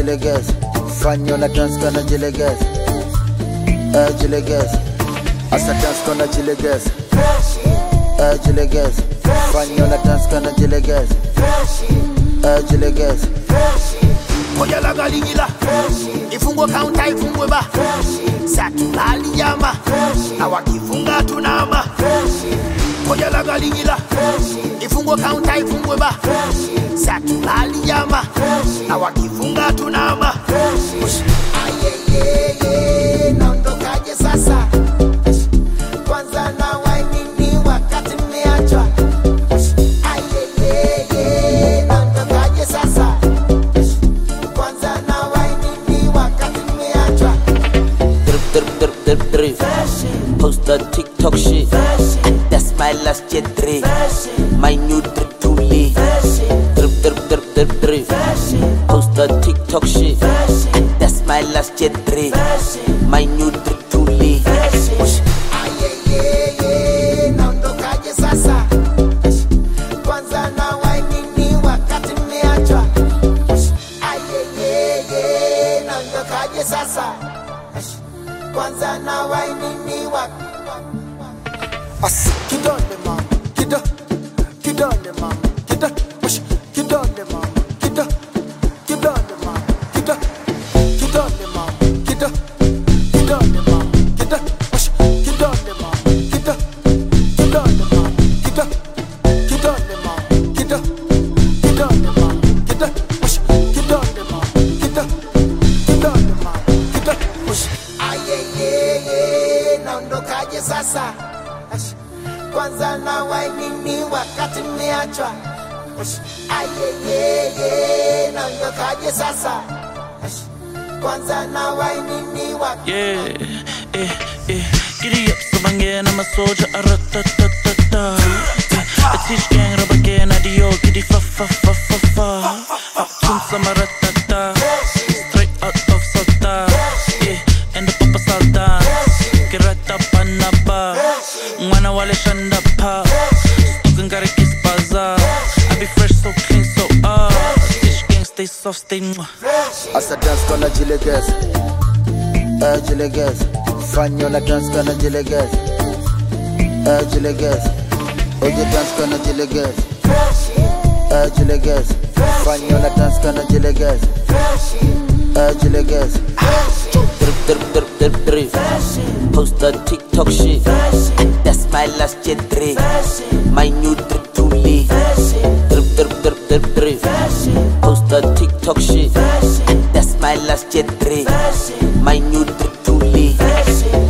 jilegeze. Fanyo na dance kana jilegeze. Jilegeze. Asa dance kana jilegeze. Jilegeze. Fanyo na dance kana jilegeze. Jilegeze. Koya la galigila. Ifungwe counter ifungwe ba. Satulali yama. Awakifunga tunama. Koya la galigila. Ifungwe counter ifungwe ba. Satulali yama. Awakifunga tunama. Ayeye naondokaje sasa? Kwanza na waini wakati mmeachwa. Ayeye naondokaje sasa? Kwanza na waini wakati mmeachwa. Drip. Post the TikTok shit. And that's my last Gen 3. My new drip too lit. Drip. Post the TikTok shit. And that's my last Gen 3. My new drip too lit. Ayeye naondokaje sasa? Kwanza na waini wakati mmeachwa. Ayeye naondokaje sasa? Kwanza na waini wakati. Kidole mama, kidole mama, kidole mama, kidole mama, kidole mama, kidole mama, kidole mama, kidole mama, kidole mama, kidole mama, ayeye naondokaje sasa? Kwanza na waini wakati mmeachwa. Ayeye naondokaje sasa? Kwanza na waini wakati. Giddy up, so bangin', I'm a soldier, a-ra-ta-ta-ta-ta. I teach gang, rub again, adio, giddy fa-fa-fa-fa-fa. Tun sama-ra-ta-ta, straight out of Sota. And the papa saltan, kirata-pa-na-ba. Mwana wale shanda-pa, stukin gotta kiss bazaar. I be fresh, so clean, so teach gang, stay soft, stay mwah. Asa dance kana jilegeze. Jilegeze. Fanyo na dance kana jilegeze. Jilegeze. Oye dance kana jilegeze. Jilegeze. Fanyo na dance kana jilegeze. Jilegeze. Drip. Post the TikTok shit. And that's my last Gen 3. My new drip too lit. Drip. Post the TikTok shit. And that's my last Gen 3. My new drip too lit.